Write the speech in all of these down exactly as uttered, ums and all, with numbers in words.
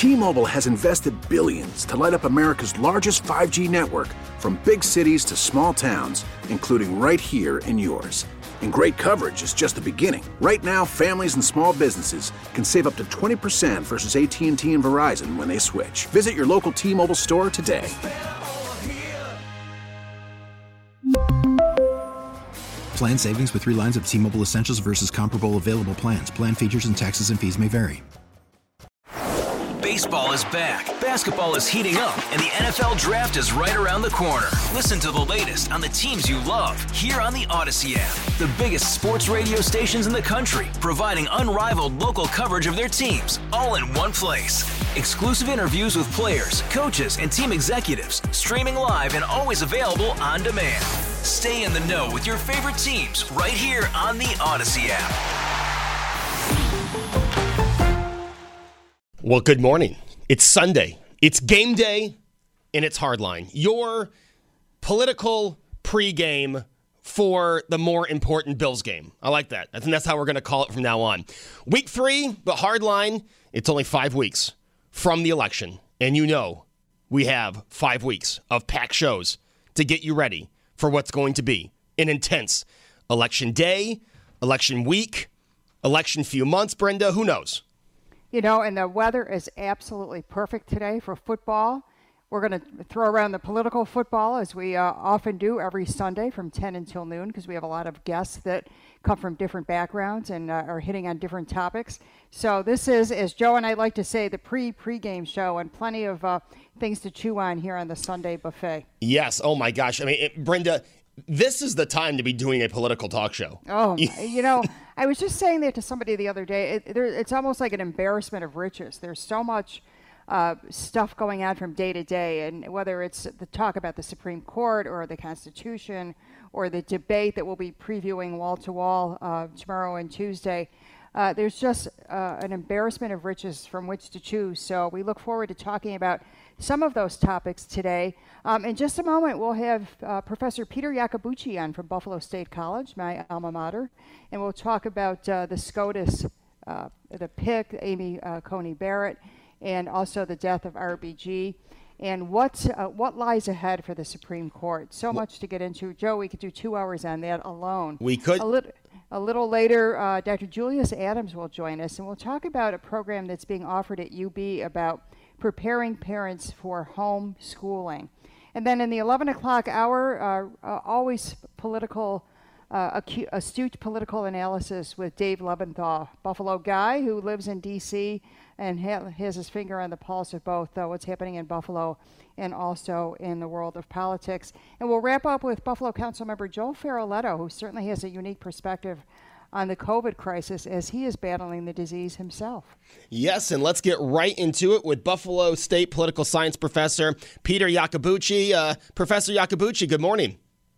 T-Mobile has invested billions to light up America's largest five G network, from big cities to small towns, including right here in yours. And great coverage is just the beginning. Right now, families and small businesses can save up to twenty percent versus A T and T and Verizon when they switch. Visit your local T-Mobile store today. Plan savings with three lines of T-Mobile Essentials versus comparable available plans. Plan features and taxes and fees may vary. Baseball is back, basketball is heating up, and the N F L Draft is right around the corner. Listen to the latest on the teams you love here on the Odyssey app. The biggest sports radio stations in the country, providing unrivaled local coverage of their teams, all in one place. Exclusive interviews with players, coaches, and team executives, streaming live and always available on demand. Stay in the know with your favorite teams right here on the Odyssey app. Well, good morning. It's Sunday. It's game day, and it's Hardline. Your political pregame for the more important Bills game. I like that. I think that's how we're going to call it from now on. Week three, the Hardline, it's only five weeks from the election. And you know we have five weeks of packed shows to get you ready for what's going to be an intense election day, election week, election few months, Brenda. Who knows? You know, and the weather is absolutely perfect today for football. We're going to throw around the political football, as we uh, often do every Sunday from ten until noon, because we have a lot of guests that come from different backgrounds and uh, are hitting on different topics. So this is, as Joe and I like to say, the pre-pregame show, and plenty of uh, things to chew on here on the Sunday buffet. Yes. Oh, my gosh. I mean, it, Brenda, this is the time to be doing a political talk show. Oh, you know, I was just saying that to somebody the other day. It, there, it's almost like an embarrassment of riches. There's so much uh, stuff going on from day to day, and whether it's the talk about the Supreme Court or the Constitution or the debate that we'll be previewing wall to wall uh, tomorrow and Tuesday, uh, there's just uh, an embarrassment of riches from which to choose. So we look forward to talking about some of those topics today. Um, in just a moment, we'll have uh, Professor Peter Iacobucci on from Buffalo State College, my alma mater, and we'll talk about uh, the SCOTUS, uh, the P I C, Amy uh, Coney Barrett, and also the death of R B G, and what uh, what lies ahead for the Supreme Court. So much to get into. Joe, we could do two hours on that alone. We could. A little. A little later, uh, Doctor Julius Adams will join us, and we'll talk about a program that's being offered at U B about preparing parents for home schooling. And then in the eleven o'clock hour, uh, uh, always political, uh, acu- astute political analysis with Dave Lebenthal, Buffalo guy who lives in D C and ha- has his finger on the pulse of both uh, what's happening in Buffalo and also in the world of politics. And we'll wrap up with Buffalo Councilmember Joel Ferroletto, who certainly has a unique perspective on the COVID crisis as he is battling the disease himself. Yes, and let's get right into it with Buffalo State political science professor Peter Iacobucci. Uh, Professor Iacobucci, good morning.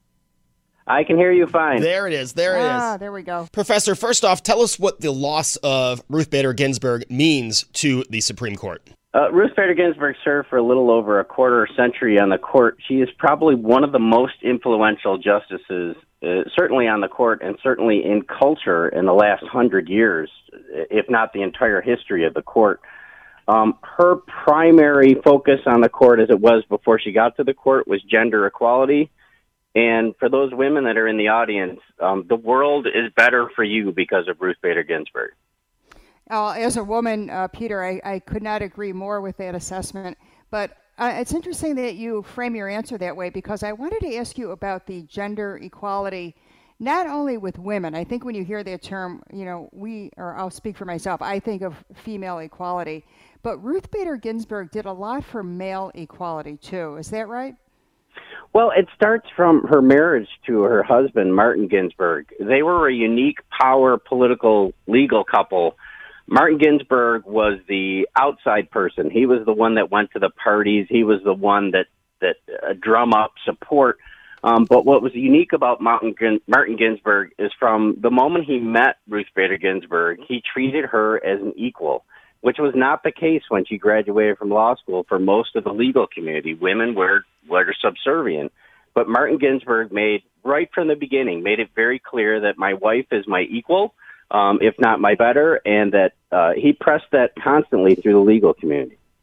I can hear you fine. There it is. There it ah, is. There we go. Professor, first off, tell us what the loss of Ruth Bader Ginsburg means to the Supreme Court. Uh, Ruth Bader Ginsburg served for a little over a quarter century on the court. She is probably one of the most influential justices, uh, certainly on the court and certainly in culture in the last hundred years, if not the entire history of the court. Um, her primary focus on the court, as it was before she got to the court, was gender equality. And for those women that are in the audience, um, the world is better for you because of Ruth Bader Ginsburg. Uh, as a woman, uh, Peter, I, I could not agree more with that assessment. But uh, it's interesting that you frame your answer that way, because I wanted to ask you about the gender equality, not only with women. I think when you hear that term, you know, we, or I'll speak for myself, I think of female equality. But Ruth Bader Ginsburg did a lot for male equality, too. Is that right? Well, it starts from her marriage to her husband, Martin Ginsburg. They were a unique power, political, legal couple. Martin Ginsburg was the outside person. He was the one that went to the parties. He was the one that, that uh, drum up support. Um, but what was unique about Martin, Martin Ginsburg is from the moment he met Ruth Bader Ginsburg, he treated her as an equal, which was not the case when she graduated from law school for most of the legal community. Women were, were subservient. But Martin Ginsburg made, right from the beginning, made it very clear that my wife is my equal, um, if not my better, and that uh, he pressed that constantly through the legal community.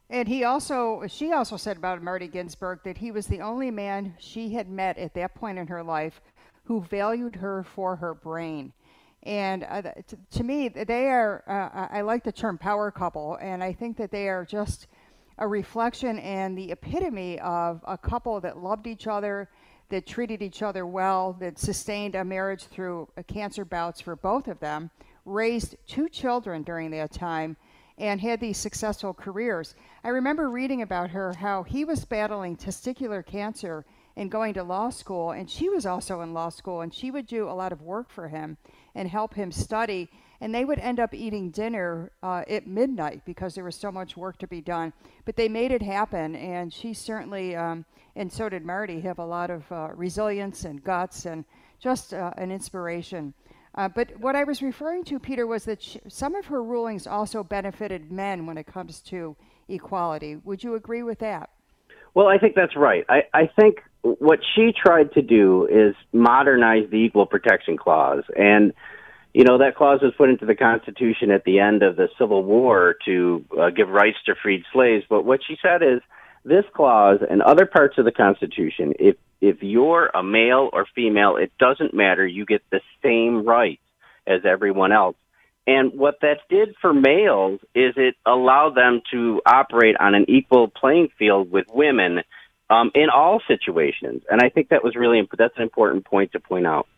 And he also, she also said about Marty Ginsburg that he was the only man she had met at that point in her life who valued her for her brain. And uh, to, to me, they are, uh, I like the term power couple, and I think that they are just a reflection and the epitome of a couple that loved each other, that treated each other well, that sustained a marriage through uh, cancer bouts for both of them, raised two children during that time, and had these successful careers. I remember reading about her, how he was battling testicular cancer and going to law school, and she was also in law school, and she would do a lot of work for him and help him study, and they would end up eating dinner uh, at midnight because there was so much work to be done. But they made it happen, and she certainly, um, and so did Marty, have a lot of uh, resilience and guts and just uh, an inspiration. Uh, but what I was referring to, Peter, was that she, some of her rulings also benefited men when it comes to equality. Would you agree with that? Well, I think that's right. I, I think what she tried to do is modernize the Equal Protection Clause. And, you know, that clause was put into the Constitution at the end of the Civil War to uh, give rights to freed slaves. But what she said is this clause and other parts of the Constitution, if if you're a male or female, it doesn't matter. You get the same rights as everyone else. And what that did for males is it allowed them to operate on an equal playing field with women um, in all situations. And I think that was really that's an important point to point out.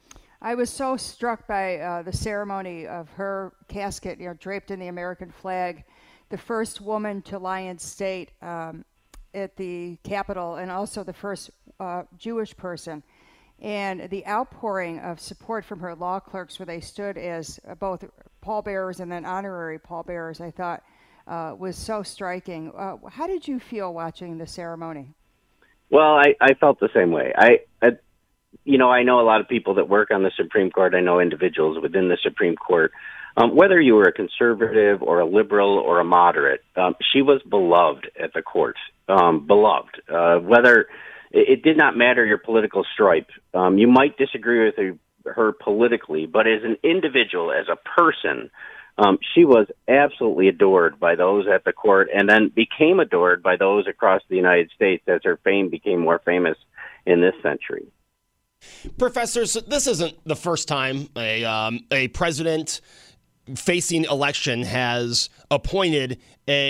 I was so struck by uh, the ceremony of her casket, you know, draped in the American flag, the first woman to lie in state um, at the Capitol, and also the first uh, Jewish person. And the outpouring of support from her law clerks, where they stood as both pallbearers and then honorary pallbearers, I thought uh, was so striking. Uh, how did you feel watching the ceremony? Well, I, I felt the same way. I, I, you know, I know a lot of people that work on the Supreme Court. I know individuals within the Supreme Court. Um, whether you were a conservative or a liberal or a moderate, um, she was beloved at the court. Um, beloved. Uh, whether it did not matter your political stripe. Um, you might disagree with her, her politically, but as an individual, as a person, um, she was absolutely adored by those at the court, and then became adored by those across the United States as her fame became more famous in this century. Professor, so this isn't the first time a um, a president facing election has appointed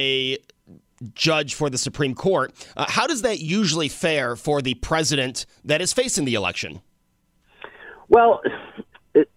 a judge for the Supreme Court. Uh, how does that usually fare for the president that is facing the election? Well, it,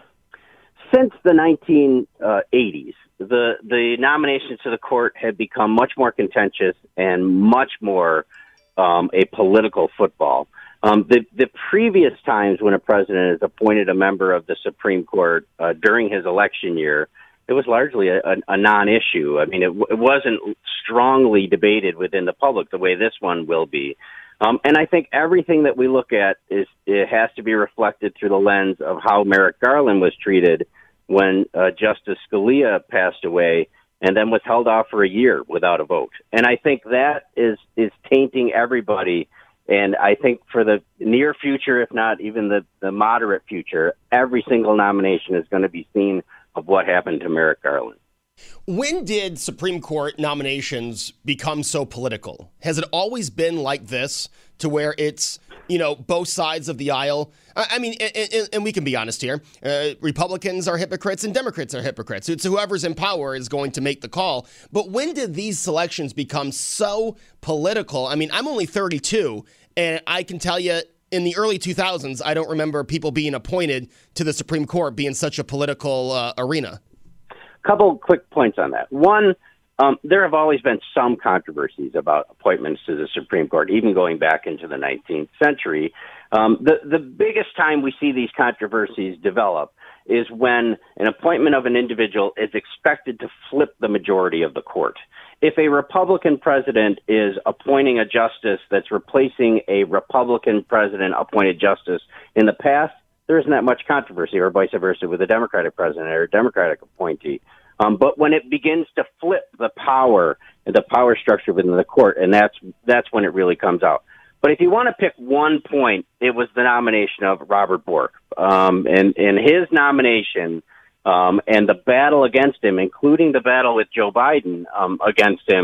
since the nineteen eighties, the the nominations to the court have become much more contentious and much more um, a political football. Um, the, the previous times when a president has appointed a member of the Supreme Court uh, during his election year, it was largely a, a, a non-issue. I mean, it, it wasn't strongly debated within the public the way this one will be. Um, and I think everything that we look at is it has to be reflected through the lens of how Merrick Garland was treated when uh, Justice Scalia passed away and then was held off for a year without a vote. And I think that is is tainting everybody. And I think for the near future, if not even the, the moderate future, every single nomination is going to be seen of what happened to Merrick Garland. When did Supreme Court nominations become so political? Has it always been like this, to where it's, you know, both sides of the aisle? I mean, and, and we can be honest here. Uh, Republicans are hypocrites and Democrats are hypocrites. It's whoever's in power is going to make the call. But when did these selections become so political? I mean, I'm only thirty-two, and I can tell you, in the early two thousands, I don't remember people being appointed to the Supreme Court being such a political uh, arena. Couple quick points on that. One, um, there have always been some controversies about appointments to the Supreme Court, even going back into the nineteenth century. Um, the, the biggest time we see these controversies develop is when an appointment of an individual is expected to flip the majority of the court. If a Republican president is appointing a justice that's replacing a Republican president appointed justice in the past, there isn't that much controversy, or vice versa with a Democratic president or a Democratic appointee. Um, but when it begins to flip the power, the power structure within the court, and that's that's when it really comes out. But if you want to pick one point, it was the nomination of Robert Bork. Um, and, and his nomination um, and the battle against him, including the battle with Joe Biden um, against him,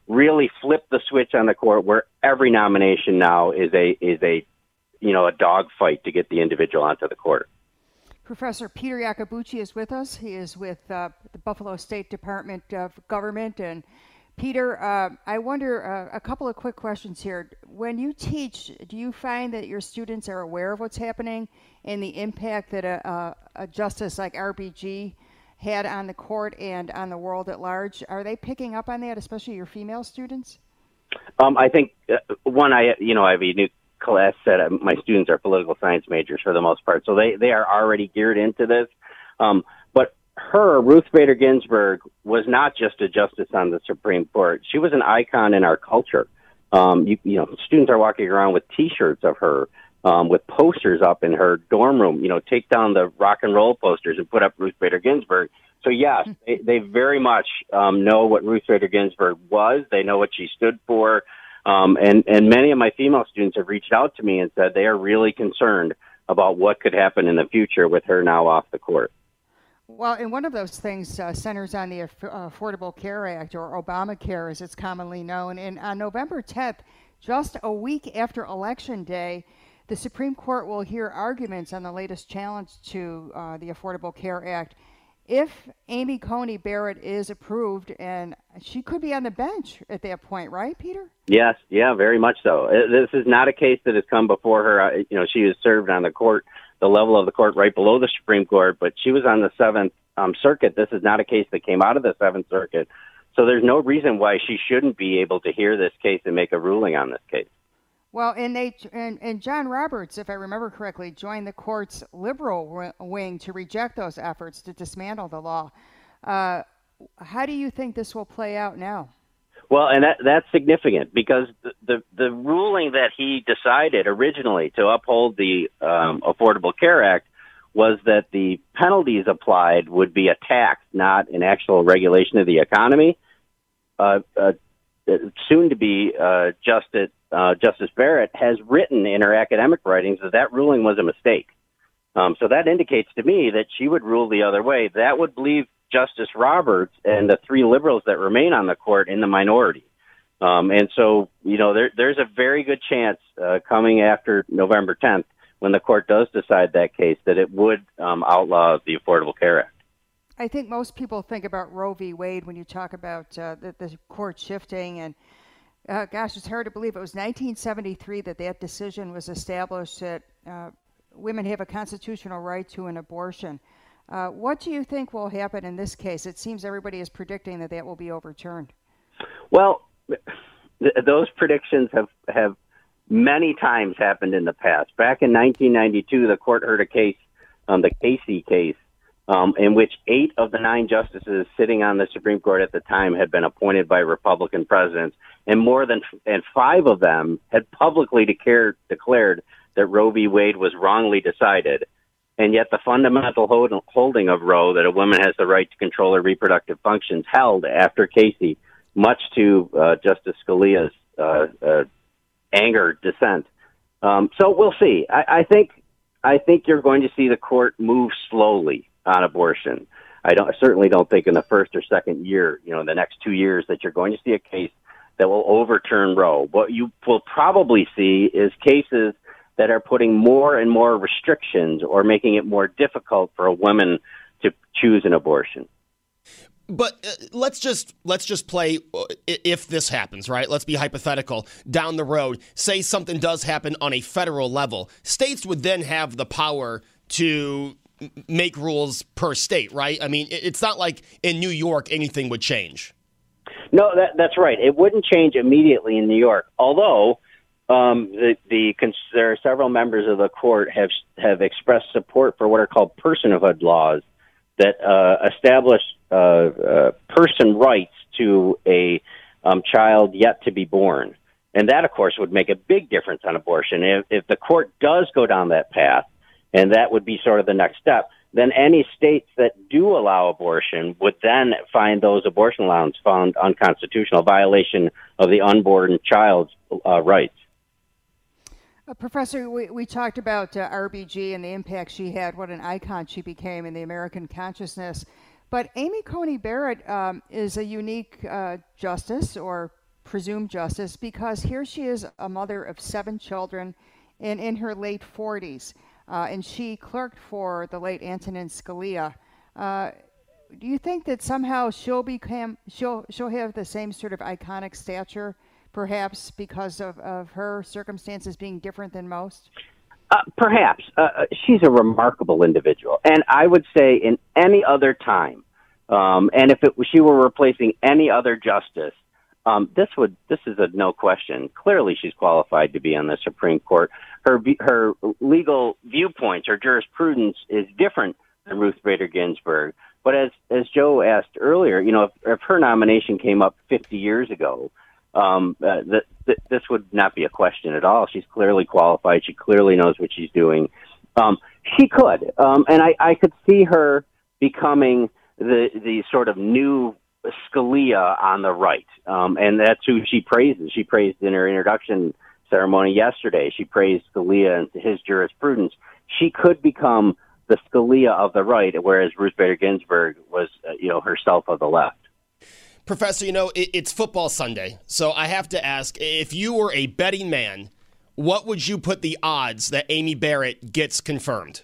really flipped the switch on the court where every nomination now is a is a you know a dogfight to get the individual onto the court. Professor Peter Iacobucci is with us. He is with uh, the Buffalo State Department of Government. And Peter, uh, I wonder uh, a couple of quick questions here. When you teach, do you find that your students are aware of what's happening and the impact that a, a, a justice like R B G had on the court and on the world at large? Are they picking up on that, especially your female students? Um, I think uh, one, I you know I have a new class set. Uh, my students are political science majors for the most part, so they they are already geared into this. Um, but her, Ruth Bader Ginsburg, was not just a justice on the Supreme Court. She was an icon in our culture. Um, you, you know, students are walking around with T-shirts of her, um, with posters up in her dorm room. You know, take down the rock and roll posters and put up Ruth Bader Ginsburg. So yes, they, they very much um, know what Ruth Bader Ginsburg was. They know what she stood for. Um, and, and many of my female students have reached out to me and said they are really concerned about what could happen in the future with her now off the court. Well, and one of those things uh, centers on the Affordable Care Act, or Obamacare as it's commonly known. And on November tenth, just a week after Election Day, the Supreme Court will hear arguments on the latest challenge to uh, the Affordable Care Act. If Amy Coney Barrett is approved, and she could be on the bench at that point, right, Peter? Yes, yeah, very much so. This is not a case that has come before her. You know, she has served on the court, the level of the court right below the Supreme Court, but she was on the Seventh um, Circuit. This is not a case that came out of the Seventh Circuit. So there's no reason why she shouldn't be able to hear this case and make a ruling on this case. Well, and they and, and John Roberts, if I remember correctly, joined the court's liberal wing to reject those efforts to dismantle the law. Uh, how do you think this will play out now? Well, and that, that's significant because the, the the ruling that he decided originally to uphold the um, Affordable Care Act was that the penalties applied would be a tax, not an actual regulation of the economy. Uh, uh, soon to be uh, Justice uh, Justice Barrett has written in her academic writings that that ruling was a mistake. Um, so that indicates to me that she would rule the other way. That would leave Justice Roberts and the three liberals that remain on the court in the minority. Um, and so, you know, there, there's a very good chance uh, coming after November tenth, when the court does decide that case, that it would um, outlaw the Affordable Care Act. I think most people think about Roe v. Wade when you talk about uh, the, the court shifting. And, uh, gosh, it's hard to believe it was nineteen seventy-three that that decision was established that uh, women have a constitutional right to an abortion. Uh, what do you think will happen in this case? It seems everybody is predicting that that will be overturned. Well, th- those predictions have, have many times happened in the past. Back in nineteen ninety-two, the court heard a case, um, the Casey case, um, in which eight of the nine justices sitting on the Supreme Court at the time had been appointed by Republican presidents, and more than and five of them had publicly declared, declared that Roe v. Wade was wrongly decided. And yet the fundamental hold, holding of Roe, that a woman has the right to control her reproductive functions, held after Casey, much to uh, Justice Scalia's uh, uh, anger dissent. Um, so we'll see. I, I think I think you're going to see the court move slowly on abortion. I don't I certainly don't think in the first or second year, you know, in the next two years, that you're going to see a case that will overturn Roe. What you will probably see is cases that are putting more and more restrictions or making it more difficult for a woman to choose an abortion. But uh, let's just let's just play uh, if this happens, right? Let's be hypothetical. Down the road, say something does happen on a federal level. States would then have the power to make rules per state, right? I mean, it's not like in New York anything would change. No, that, that's right. It wouldn't change immediately in New York, although Um, the, the there are several members of the court have have expressed support for what are called personhood laws that uh, establish uh, uh, person rights to a um, child yet to be born, and that, of course, would make a big difference on abortion. If, if the court does go down that path, and that would be sort of the next step, then any states that do allow abortion would then find those abortion allowance found unconstitutional, violation of the unborn child's uh, rights. Uh, Professor, we, we talked about uh, R B G and the impact she had, what an icon she became in the American consciousness. But Amy Coney Barrett um, is a unique uh, justice or presumed justice, because here she is, a mother of seven children and in her late forties, uh, and she clerked for the late Antonin Scalia. Uh, do you think that somehow she'll become she'll she'll have the same sort of iconic stature, perhaps because of, of her circumstances being different than most? Uh, perhaps. Uh, she's a remarkable individual. And I would say in any other time, um, and if it, she were replacing any other justice, um, this would this is a no question. Clearly she's qualified to be on the Supreme Court. Her her legal viewpoints, her jurisprudence is different than Ruth Bader Ginsburg. But as as Joe asked earlier, you know, if, if her nomination came up fifty years ago, Um, uh, th- th- this would not be a question at all. She's clearly qualified. She clearly knows what she's doing. Um, she could, um, and I, I could see her becoming the the sort of new Scalia on the right, um, and that's who she praises. She praised in her introduction ceremony yesterday. She praised Scalia and his jurisprudence. She could become the Scalia of the right, whereas Ruth Bader Ginsburg was, uh, you know, herself of the left. Professor, you know, it, it's football Sunday, so I have to ask, if you were a betting man, what would you put the odds that Amy Barrett gets confirmed?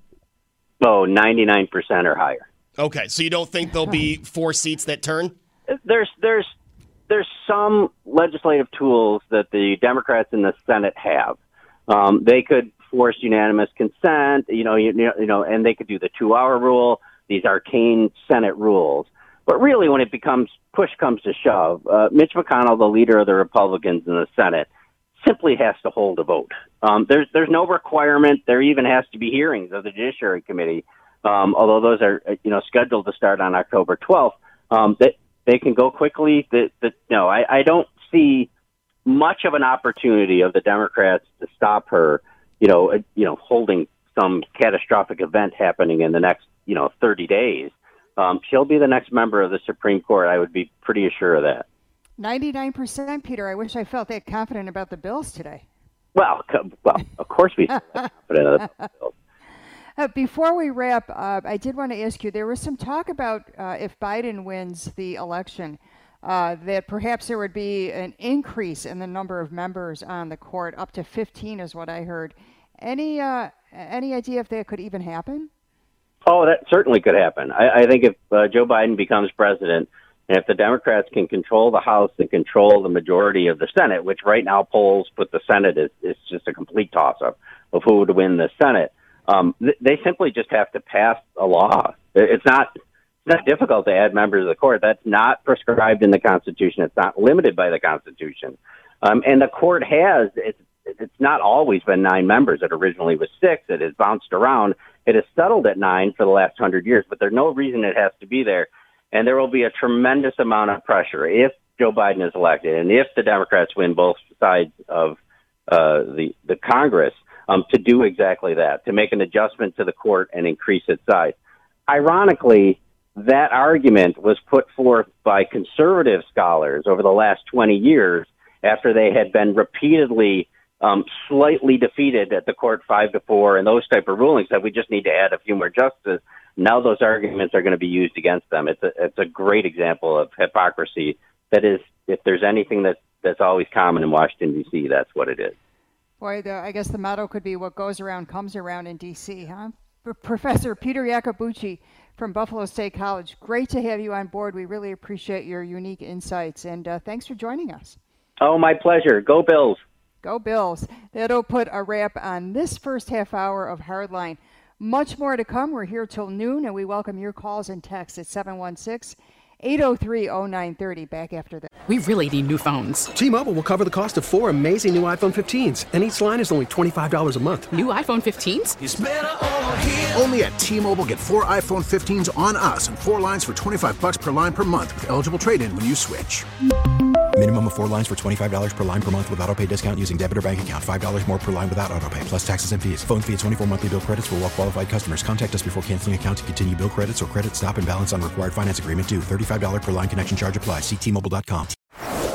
Oh, ninety-nine percent or higher. Okay, so you don't think there'll be four seats that turn? There's there's there's some legislative tools that the Democrats in the Senate have. Um, they could force unanimous consent, you know, you, you know, and they could do the two-hour rule, these arcane Senate rules. But really, when it becomes push comes to shove, uh, Mitch McConnell, the leader of the Republicans in the Senate, simply has to hold a vote. Um, there's there's no requirement. There even has to be hearings of the Judiciary Committee, um, although those are you know scheduled to start on October twelfth. Um, that they can go quickly. That that no, I, I don't see much of an opportunity of the Democrats to stop her. You know, uh, you know, holding some catastrophic event happening in the next you know thirty days. Um, she'll be the next member of the Supreme Court. I would be pretty sure of that. ninety-nine percent, Peter. I wish I felt that confident about the Bills today. Well, well, of course we feel confident about the Bills. Uh, before we wrap up, I did want to ask you, there was some talk about uh, if Biden wins the election, uh, that perhaps there would be an increase in the number of members on the court, up to fifteen is what I heard. Any, uh, any idea if that could even happen? Oh, that certainly could happen. I, I think if uh, Joe Biden becomes president, and if the Democrats can control the House and control the majority of the Senate, which right now polls put the Senate is, is just a complete toss-up of who would win the Senate, um, th- they simply just have to pass a law. It's not it's not difficult to add members of the court. That's not prescribed in the Constitution. It's not limited by the Constitution. Um, and the court has, it's, it's not always been nine members. It originally was six. It has bounced around. It has settled at nine for the last hundred years, but there's no reason it has to be there. And there will be a tremendous amount of pressure if Joe Biden is elected and if the Democrats win both sides of uh, the, the Congress um, to do exactly that, to make an adjustment to the court and increase its size. Ironically, that argument was put forth by conservative scholars over the last twenty years after they had been repeatedly Um, slightly defeated at the court five to four and those type of rulings that we just need to add a few more justices. Now those arguments are going to be used against them. It's a, it's a great example of hypocrisy. That is, if there's anything that, that's always common in Washington, D C, that's what it is. Boy, the, I guess the motto could be what goes around comes around in D C, huh? P- Professor Peter Iacobucci from Buffalo State College, great to have you on board. We really appreciate your unique insights, and uh, thanks for joining us. Oh, my pleasure. Go Bills. Go Bills. That'll put a wrap on this first half hour of Hardline. Much more to come. We're here till noon, and we welcome your calls and texts at seven one six, eight oh three, oh nine three oh. Back after that. We really need new phones. T-Mobile will cover the cost of four amazing new iPhone fifteens, and each line is only twenty-five dollars a month. New iPhone fifteens? It's better over here. Only at T-Mobile, get four iPhone fifteens on us and four lines for twenty-five bucks per line per month with eligible trade-in when you switch. Minimum of four lines for twenty-five dollars per line per month with autopay discount using debit or bank account. five dollars more per line without autopay, plus taxes and fees. Phone fee at twenty-four monthly bill credits for well-qualified customers. Contact us before canceling account to continue bill credits or credit stop and balance on required finance agreement due. thirty-five dollars per line connection charge applies. See T Mobile dot com.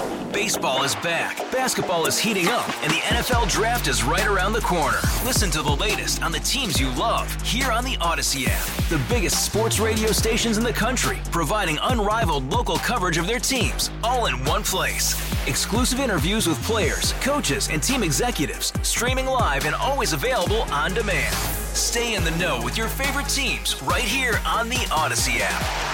Baseball is back, basketball is heating up, and the N F L Draft is right around the corner. Listen to the latest on the teams you love here on the Odyssey app. The biggest sports radio stations in the country, providing unrivaled local coverage of their teams, all in one place. Exclusive interviews with players, coaches, and team executives, streaming live and always available on demand. Stay in the know with your favorite teams right here on the Odyssey app.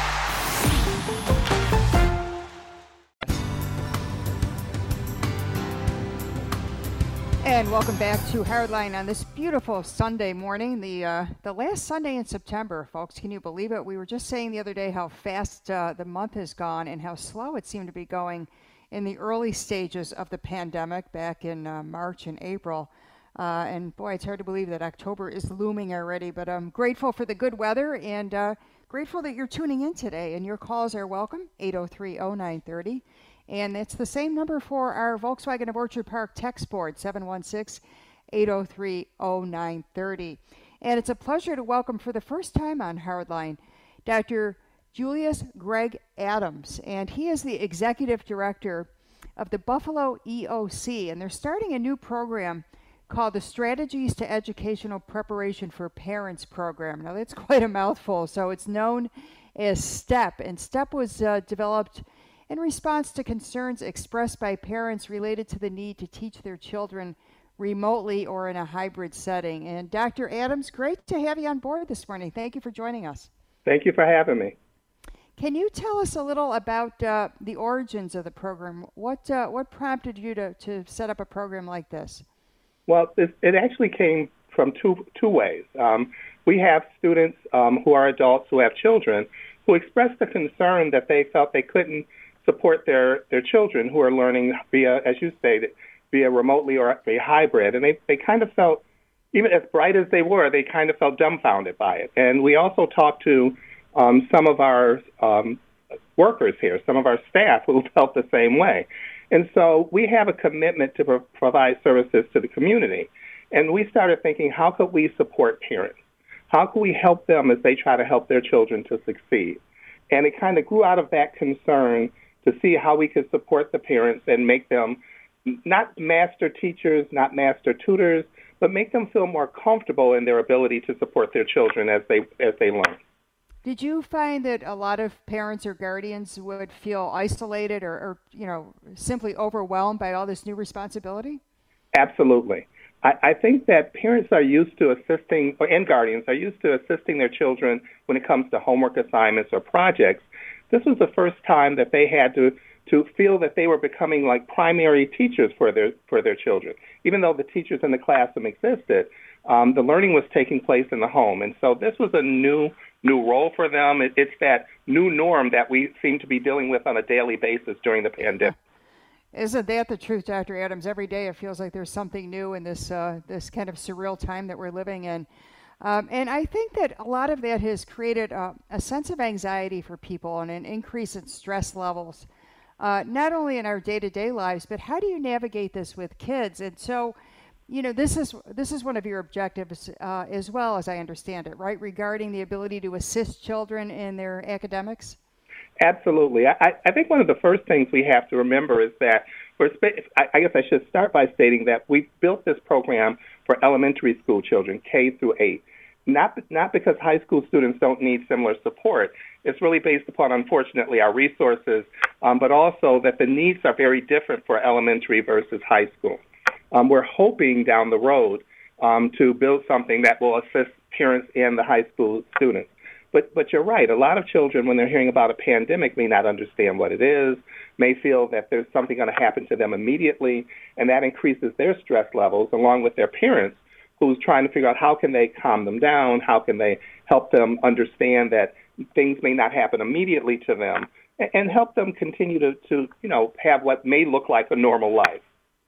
And welcome back to Hardline on this beautiful Sunday morning, the uh, the last Sunday in September, folks. Can you believe it? We were just saying the other day how fast uh, the month has gone and how slow it seemed to be going in the early stages of the pandemic back in uh, March and April. Uh, and boy, it's hard to believe that October is looming already, but I'm grateful for the good weather and uh, grateful that you're tuning in today, and your calls are welcome, eight oh three oh nine thirty. And it's the same number for our Volkswagen of Orchard Park text board, seven one six, eight oh three oh nine thirty. And it's a pleasure to welcome for the first time on Hardline, Doctor Julius Greg Adams. And he is the executive director of the Buffalo E O C. And they're starting a new program called the Strategies to Educational Preparation for Parents program. Now, that's quite a mouthful. So it's known as STEP. And STEP was uh, developed in response to concerns expressed by parents related to the need to teach their children remotely or in a hybrid setting. And Doctor Adams, great to have you on board this morning. Thank you for joining us. Thank you for having me. Can you tell us a little about uh, the origins of the program? What uh, what prompted you to, to set up a program like this? Well, it, it actually came from two two ways. Um, we have students um, who are adults who have children who expressed a concern that they felt they couldn't support their, their children who are learning via, as you stated, via remotely or via hybrid. And they, they kind of felt, even as bright as they were, they kind of felt dumbfounded by it. And we also talked to um, some of our um, workers here, some of our staff who felt the same way. And so we have a commitment to pro- provide services to the community. And we started thinking, how could we support parents? How could we help them as they try to help their children to succeed? And it kind of grew out of that concern to see how we could support the parents and make them not master teachers, not master tutors, but make them feel more comfortable in their ability to support their children as they as they learn. Did you find that a lot of parents or guardians would feel isolated or, or you know, simply overwhelmed by all this new responsibility? Absolutely. I, I think that parents are used to assisting, or and guardians are used to assisting their children when it comes to homework assignments or projects. This was the first time that they had to, to feel that they were becoming like primary teachers for their for their children. Even though the teachers in the classroom existed, um, the learning was taking place in the home. And so this was a new new role for them. It, it's that new norm that we seem to be dealing with on a daily basis during the pandemic. Isn't that the truth, Doctor Adams? Every day it feels like there's something new in this uh, this kind of surreal time that we're living in. Um, and I think that a lot of that has created a, a sense of anxiety for people and an increase in stress levels, uh, not only in our day-to-day lives, but how do you navigate this with kids? And so, you know, this is this is one of your objectives uh, as well, as I understand it, right, regarding the ability to assist children in their academics? Absolutely. I, I think one of the first things we have to remember is that, we're, I guess I should start by stating that we built this program for elementary school children, K through eight. Not not because high school students don't need similar support. It's really based upon, unfortunately, our resources, um, but also that the needs are very different for elementary versus high school. Um, we're hoping down the road um, to build something that will assist parents and the high school students. But but you're right. A lot of children, when they're hearing about a pandemic, may not understand what it is, may feel that there's something going to happen to them immediately, and that increases their stress levels, along with their parents, who's trying to figure out how can they calm them down, how can they help them understand that things may not happen immediately to them, and, and help them continue to, to, you know, have what may look like a normal life.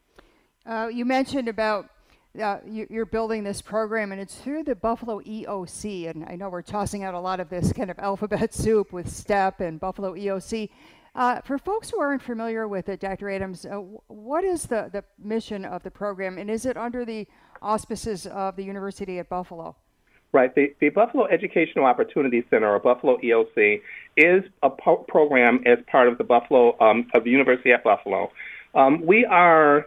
Uh, you mentioned about uh, you, you're building this program, and it's through the Buffalo E O C, and I know we're tossing out a lot of this kind of alphabet soup with STEP and Buffalo E O C. Uh, for folks who aren't familiar with it, Doctor Adams, uh, what is the, the mission of the program, and is it under the auspices of the University at Buffalo? Right. The, the Buffalo Educational Opportunity Center, or Buffalo E O C, is a po- program as part of the Buffalo um, of the University at Buffalo. Um, we are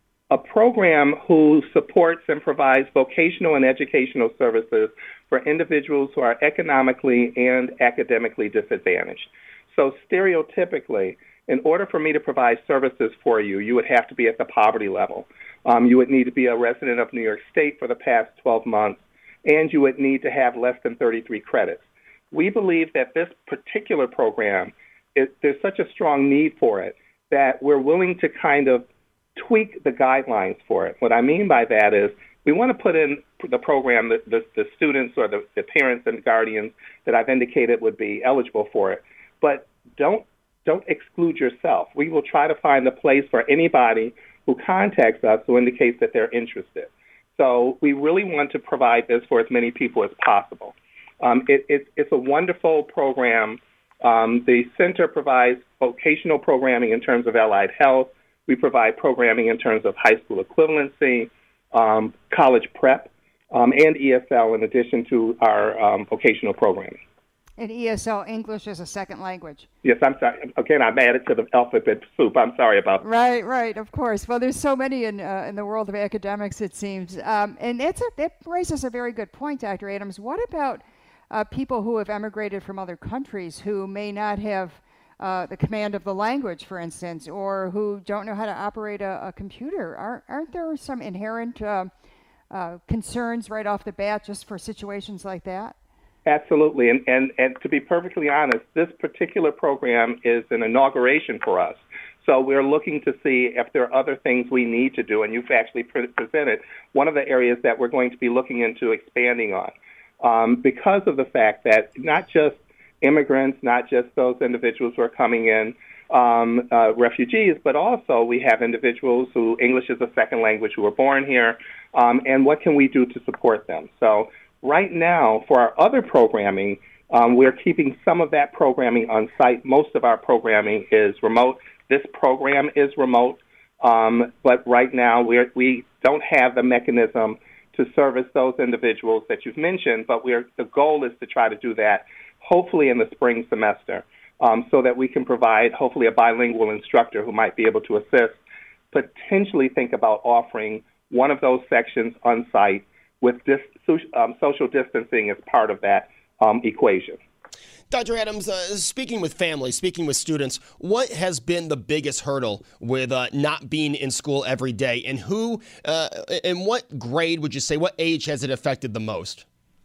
a program who supports and provides vocational and educational services for individuals who are economically and academically disadvantaged. So stereotypically, in order for me to provide services for you, you would have to be at the poverty level. Um, you would need to be a resident of New York State for the past twelve months, and you would need to have less than thirty-three credits. We believe that this particular program, is, there's such a strong need for it that we're willing to kind of tweak the guidelines for it. What I mean by that is we want to put in the program that the, the students or the, the parents and guardians that I've indicated would be eligible for it, but don't don't exclude yourself. We will try to find a place for anybody who contacts us who indicates that they're interested. So we really want to provide this for as many people as possible. Um, it, it, it's a wonderful program. Um, the center provides vocational programming in terms of allied health. We provide programming in terms of high school equivalency, um, college prep, um, and E S L in addition to our um, vocational programming. And E S L, English as a second language. Yes, I'm sorry. Again, I'm added to the alphabet soup. I'm sorry about that. Right, right, of course. Well, there's so many in uh, in the world of academics, it seems. Um, and it's a, it raises a very good point, Doctor Adams. What about uh, people who have emigrated from other countries who may not have uh, the command of the language, for instance, or who don't know how to operate a, a computer? Aren't, aren't there some inherent uh, uh, concerns right off the bat just for situations like that? Absolutely. And, and, and to be perfectly honest, this particular program is an inauguration for us. So we're looking to see if there are other things we need to do. And you've actually pre- presented one of the areas that we're going to be looking into expanding on um, because of the fact that not just immigrants, not just those individuals who are coming in, um, uh, refugees, but also we have individuals who English is a second language who were born here. Um, and what can we do to support them? So right now, for our other programming, um, we're keeping some of that programming on site. Most of our programming is remote. This program is remote, um, but right now we're, we don't have the mechanism to service those individuals that you've mentioned, but we're, the goal is to try to do that hopefully in the spring semester um, so that we can provide hopefully a bilingual instructor who might be able to assist, potentially think about offering one of those sections on site with dis, um, social distancing as part of that um, equation. Doctor Adams, uh, speaking with families, speaking with students, what has been the biggest hurdle with uh, not being in school every day, and who, uh, in what grade would you say, what age has it affected the most?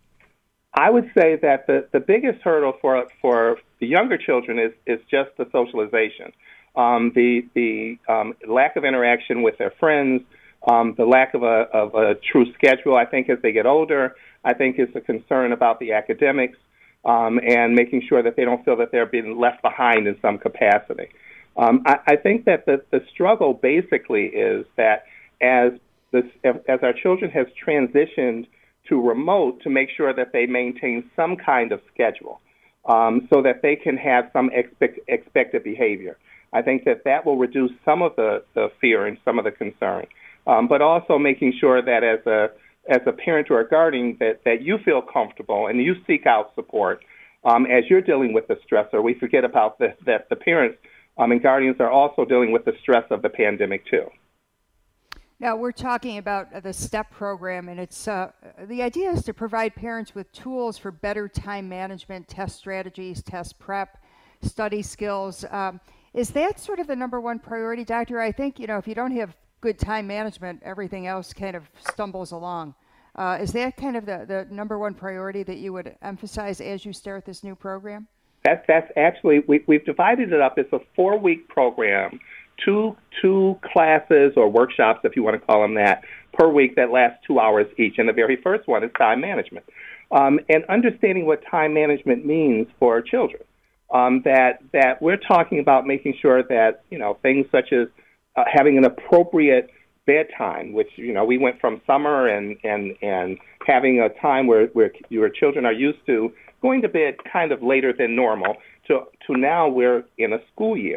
I would say that the, the biggest hurdle for for the younger children is, is just the socialization, um, the the um, lack of interaction with their friends, Um, the lack of a, of a true schedule. I think as they get older, I think is a concern about the academics um, and making sure that they don't feel that they're being left behind in some capacity. Um, I, I think that the, the struggle basically is that as this, as our children has transitioned to remote, to make sure that they maintain some kind of schedule um, so that they can have some expect, expected behavior. I think that that will reduce some of the, the fear and some of the concern. Um, but also making sure that as a as a parent or a guardian that, that you feel comfortable and you seek out support um, as you're dealing with the stressor. We forget about this, that the parents um, and guardians are also dealing with the stress of the pandemic too. Now, we're talking about the STEP program, and it's uh, the idea is to provide parents with tools for better time management, test strategies, test prep, study skills. Um, is that sort of the number one priority, Doctor? I think, you know, if you don't have good time management, everything else kind of stumbles along. Uh, is that kind of the, the number one priority that you would emphasize as you start this new program? That's, that's actually, we, we've divided it up. It's a four-week program, two two classes or workshops, if you want to call them that, per week that last two hours each. And the very first one is time management. Um, and understanding what time management means for children. Um, that that we're talking about making sure that, you know, things such as uh, having an appropriate bedtime, which, you know, we went from summer and, and, and having a time where, where your children are used to going to bed kind of later than normal to, to now we're in a school year.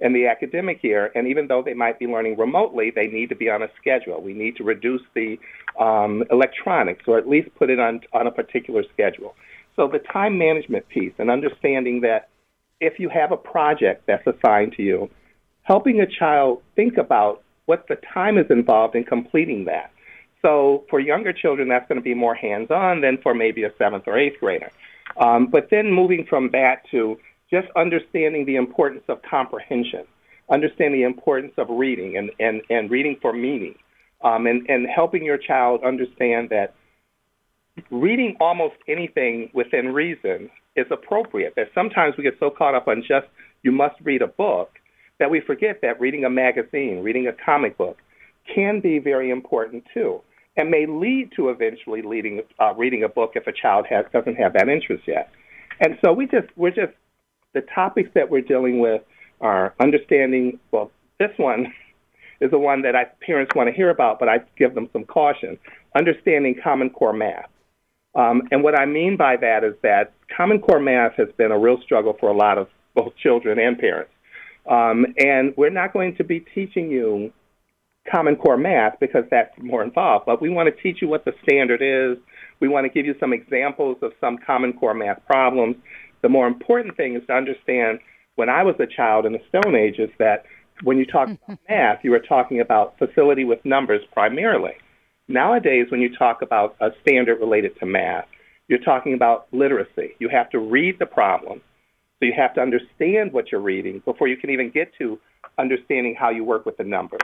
in the academic year. And even though they might be learning remotely, they need to be on a schedule. We need to reduce the um, electronics, or at least put it on, on a particular schedule. So the time management piece, and understanding that if you have a project that's assigned to you, helping a child think about what the time is involved in completing that. So for younger children, that's going to be more hands-on than for maybe a seventh or eighth grader. Um, but then moving from that to just understanding the importance of comprehension, understanding the importance of reading and, and, and reading for meaning, um, and, and helping your child understand that reading almost anything within reason is appropriate. That sometimes we get so caught up on just you must read a book that we forget that reading a magazine, reading a comic book can be very important too, and may lead to eventually leading, uh, reading a book if a child has doesn't have that interest yet. And so we just we're just the topics that we're dealing with are understanding. Well, this one is the one that I, parents want to hear about, but I give them some caution. Understanding Common Core math. Um, and what I mean by that is that Common Core math has been a real struggle for a lot of both children and parents. Um, and we're not going to be teaching you Common Core math because that's more involved, but we want to teach you what the standard is. We want to give you some examples of some Common Core math problems. The more important thing is to understand, when I was a child in the Stone Ages, that when you talk about math, you were talking about facility with numbers primarily. Nowadays, when you talk about a standard related to math, you're talking about literacy. You have to read the problem, so you have to understand what you're reading before you can even get to understanding how you work with the numbers.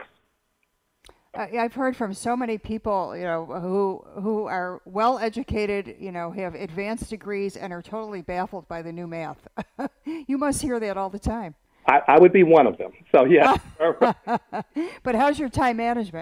I've heard from so many people, you know, who who are well educated, you know, have advanced degrees and are totally baffled by the new math. You must hear that all the time. I, I would be one of them. So yeah. But how's your time management?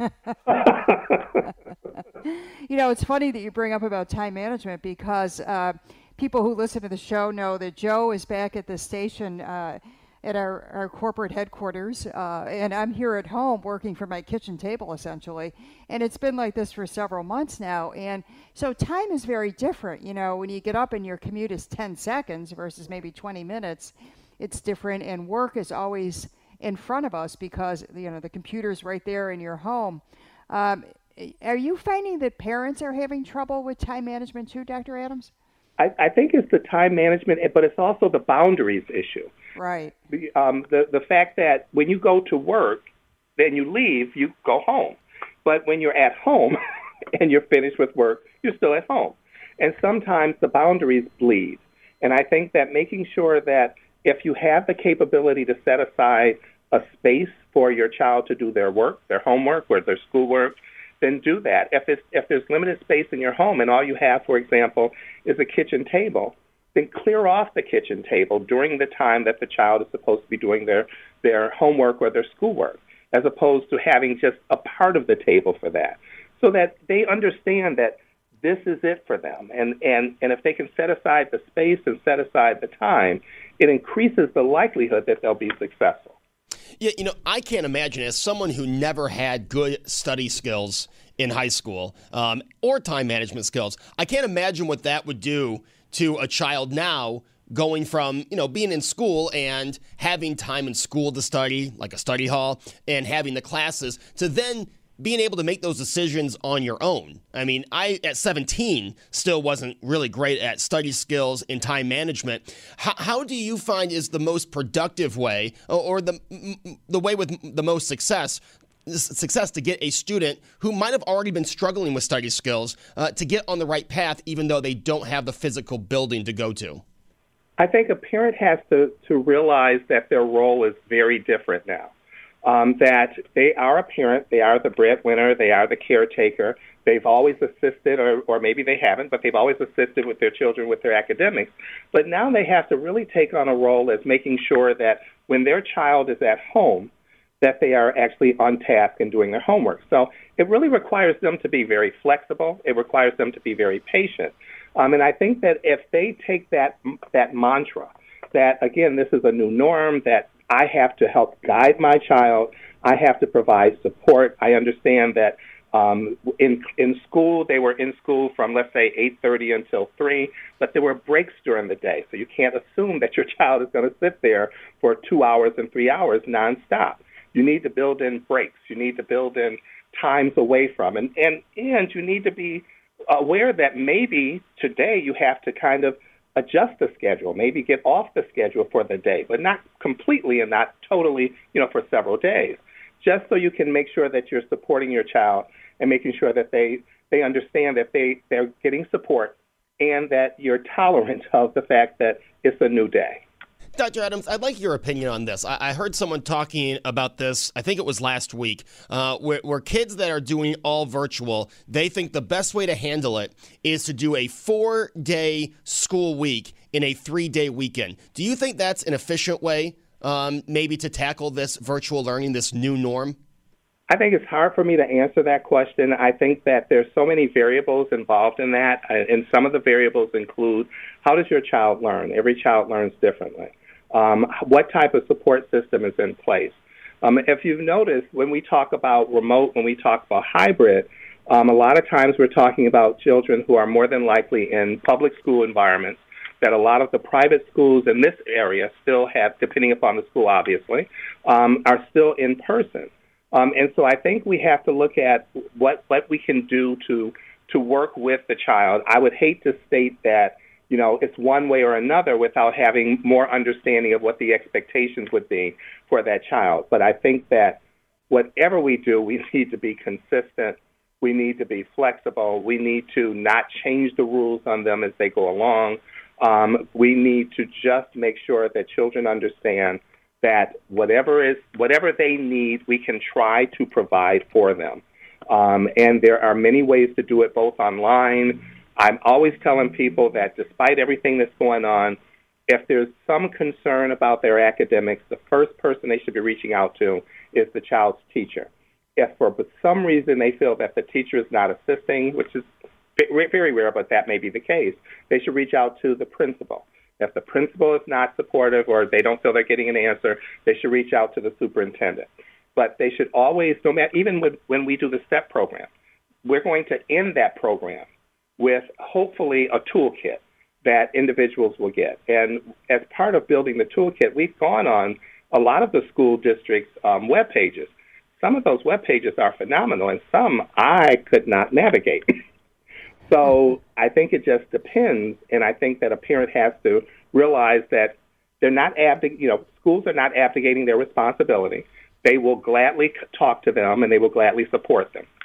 You know, it's funny that you bring up about time management because uh, people who listen to the show know that Joe is back at the station uh, at our, our corporate headquarters, uh, and I'm here at home working from my kitchen table, essentially. And it's been like this for several months now. And so time is very different. You know, when you get up and your commute is ten seconds versus maybe twenty minutes, it's different. And work is always in front of us because, you know, the computer's right there in your home. Um, are you finding that parents are having trouble with time management too, Doctor Adams? I, I think it's the time management, but it's also the boundaries issue. Right. The, um, the, the fact that when you go to work, then you leave, you go home. But when you're at home and you're finished with work, you're still at home. And sometimes the boundaries bleed. And I think that making sure that if you have the capability to set aside a space for your child to do their work, their homework, or their schoolwork, then do that. If it's, if there's limited space in your home and all you have, for example, is a kitchen table, then clear off the kitchen table during the time that the child is supposed to be doing their, their homework or their schoolwork, as opposed to having just a part of the table for that, so that they understand that this is it for them. And, and, and if they can set aside the space and set aside the time, it increases the likelihood that they'll be successful. Yeah, you know, I can't imagine, as someone who never had good study skills in high school um, or time management skills, I can't imagine what that would do to a child now going from, you know, being in school and having time in school to study, like a study hall, and having the classes, to then being able to make those decisions on your own. I mean, I, at seventeen, still wasn't really great at study skills and time management. How, how do you find is the most productive way, or, or the the way with the most success, success to get a student who might have already been struggling with study skills uh, to get on the right path, even though they don't have the physical building to go to? I think a parent has to, to realize that their role is very different now. Um, that they are a parent, they are the breadwinner, they are the caretaker. They've always assisted, or, or maybe they haven't, but they've always assisted with their children with their academics. But now they have to really take on a role as making sure that when their child is at home, that they are actually on task and doing their homework. So it really requires them to be very flexible. It requires them to be very patient. Um, and I think that if they take that that mantra, that, again, this is a new norm, that I have to help guide my child, I have to provide support. I understand that Um, in in school, they were in school from, let's say, eight thirty until three, but there were breaks during the day. So you can't assume that your child is going to sit there for two hours and three hours nonstop. You need to build in breaks. You need to build in times away from. And, and, and you need to be aware that maybe today you have to kind of adjust the schedule, maybe get off the schedule for the day, but not completely and not totally, you know, for several days, just so you can make sure that you're supporting your child and making sure that they, they understand that they, they're getting support and that you're tolerant of the fact that it's a new day. Doctor Adams, I'd like your opinion on this. I, I heard someone talking about this, I think it was last week, uh, where, where kids that are doing all virtual, they think the best way to handle it is to do a four-day school week in a three-day weekend. Do you think that's an efficient way um, maybe to tackle this virtual learning, this new norm? I think it's hard for me to answer that question. I think that there's so many variables involved in that, and some of the variables include how does your child learn? Every child learns differently. Um, what type of support system is in place? Um, if you've noticed, when we talk about remote, when we talk about hybrid, um, a lot of times we're talking about children who are more than likely in public school environments, that a lot of the private schools in this area still have, depending upon the school obviously, um, are still in person. Um, and so I think we have to look at what, what we can do to to work with the child. I would hate to state that, you know, it's one way or another without having more understanding of what the expectations would be for that child. But I think that whatever we do, we need to be consistent. We need to be flexible. We need to not change the rules on them as they go along. Um, we need to just make sure that children understand that whatever is whatever they need, we can try to provide for them. Um, and there are many ways to do it, both online. I'm always telling people that despite everything that's going on, if there's some concern about their academics, the first person they should be reaching out to is the child's teacher. If for some reason they feel that the teacher is not assisting, which is very rare, but that may be the case, they should reach out to the principal. If the principal is not supportive or they don't feel they're getting an answer, they should reach out to the superintendent. But they should always, no matter, even when, when we do the STEP program, we're going to end that program with hopefully a toolkit that individuals will get. And as part of building the toolkit, we've gone on a lot of the school districts' um, web pages. Some of those web pages are phenomenal, and some I could not navigate. So I think it just depends, and I think that a parent has to realize that they're not abdic- you know, schools are not abdicating their responsibility. They will gladly talk to them, and they will gladly support them.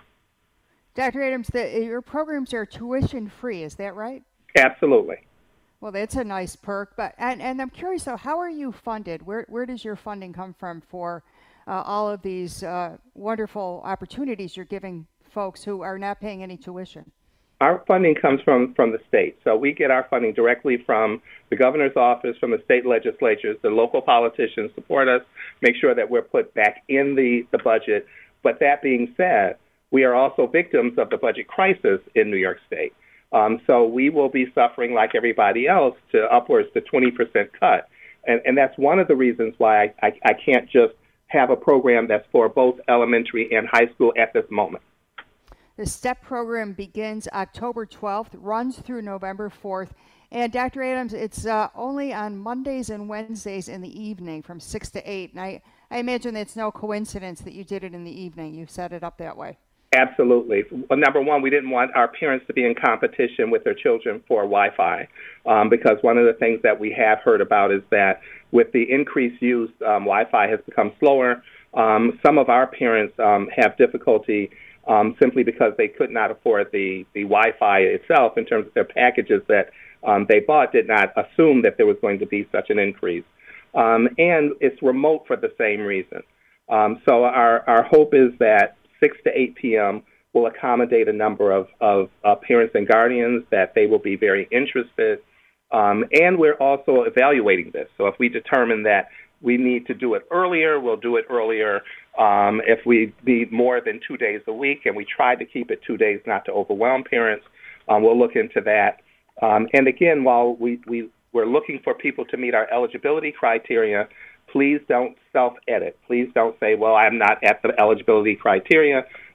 Doctor Adams, the, your programs are tuition-free, is that right? Absolutely. Well, that's a nice perk. But and, and I'm curious, though, how are you funded? Where where does your funding come from for uh, all of these uh, wonderful opportunities you're giving folks who are not paying any tuition? Our funding comes from, from the state. So we get our funding directly from the governor's office, from the state legislatures. The local politicians support us, make sure that we're put back in the, the budget. But that being said, we are also victims of the budget crisis in New York State. Um, so we will be suffering like everybody else to upwards to twenty percent cut. And, and that's one of the reasons why I, I, I can't just have a program that's for both elementary and high school at this moment. The STEP program begins October twelfth, runs through November fourth. And Doctor Adams, it's uh, only on Mondays and Wednesdays in the evening from six to eight. And I, I imagine it's no coincidence that you did it in the evening. You set it up that way. Absolutely. Well, number one, we didn't want our parents to be in competition with their children for Wi-Fi, um, because one of the things that we have heard about is that with the increased use, um, Wi-Fi has become slower. Um, some of our parents um, have difficulty Um, simply because they could not afford the, the Wi-Fi itself in terms of their packages that um, they bought, did not assume that there was going to be such an increase. Um, and it's remote for the same reason. Um, so our, our hope is that six to eight p.m. will accommodate a number of, of uh, parents and guardians, that they will be very interested. Um, and we're also evaluating this. So if we determine that we need to do it earlier, we'll do it earlier. Um, if we need more than two days a week, and we try to keep it two days not to overwhelm parents, um, we'll look into that. Um, and again, while we, we, we're looking for people to meet our eligibility criteria, please don't self-edit. Please don't say, well, I'm not at the eligibility criteria.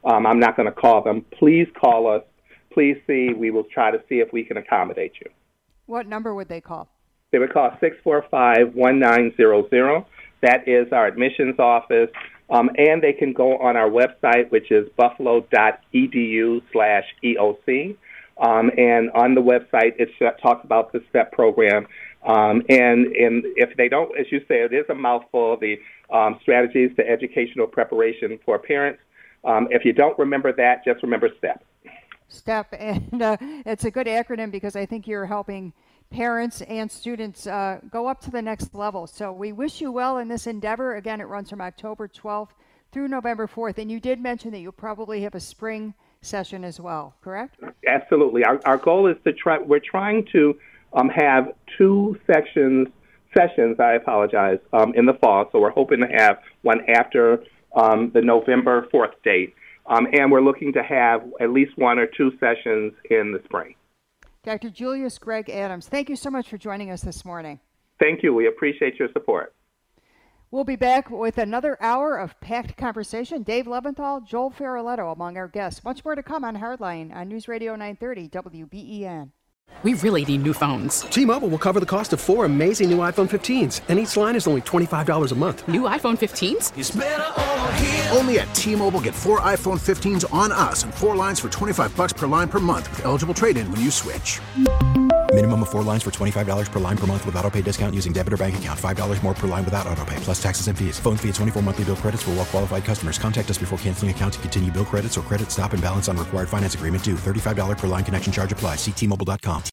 Um, I'm not going to call them. Please call us. Please see. We will try to see if we can accommodate you. What number would they call? They would call six four five, one nine zero zero. That is our admissions office. Um, and they can go on our website, which is buffalo.edu slash EOC. Um, and on the website, it talks about the STEP program. Um, and, and if they don't, as you say, it is a mouthful, the um, strategies to educational preparation for parents. Um, if you don't remember that, just remember STEP. STEP, and uh, it's a good acronym because I think you're helping parents and students uh, go up to the next level. So we wish you well in this endeavor. Again, it runs from October twelfth through November fourth. And you did mention that you'll probably have a spring session as well, correct? Absolutely. Our, our goal is to try, we're trying to um, have two sections, sessions, I apologize, um, in the fall. So we're hoping to have one after um, the November fourth date. Um, and we're looking to have at least one or two sessions in the spring. Doctor Julius Greg Adams, thank you so much for joining us this morning. Thank you. We appreciate your support. We'll be back with another hour of packed conversation. Dave Leventhal, Joel Ferraletto among our guests. Much more to come on Hardline on News Radio nine thirty W B E N. We really need new phones. T-Mobile will cover the cost of four amazing new iPhone fifteens, and each line is only twenty-five dollars a month. New iPhone fifteens? It's better over here. Only at T-Mobile, get four iPhone fifteens on us and four lines for twenty-five dollars per line per month with eligible trade-in when you switch. Minimum of four lines for twenty-five dollars per line per month with autopay discount using debit or bank account. five dollars more per line without autopay, plus taxes and fees. Phone fee at twenty-four monthly bill credits for well-qualified customers. Contact us before canceling account to continue bill credits or credit stop and balance on required finance agreement due. thirty-five dollars per line connection charge applies. See T Mobile dot com.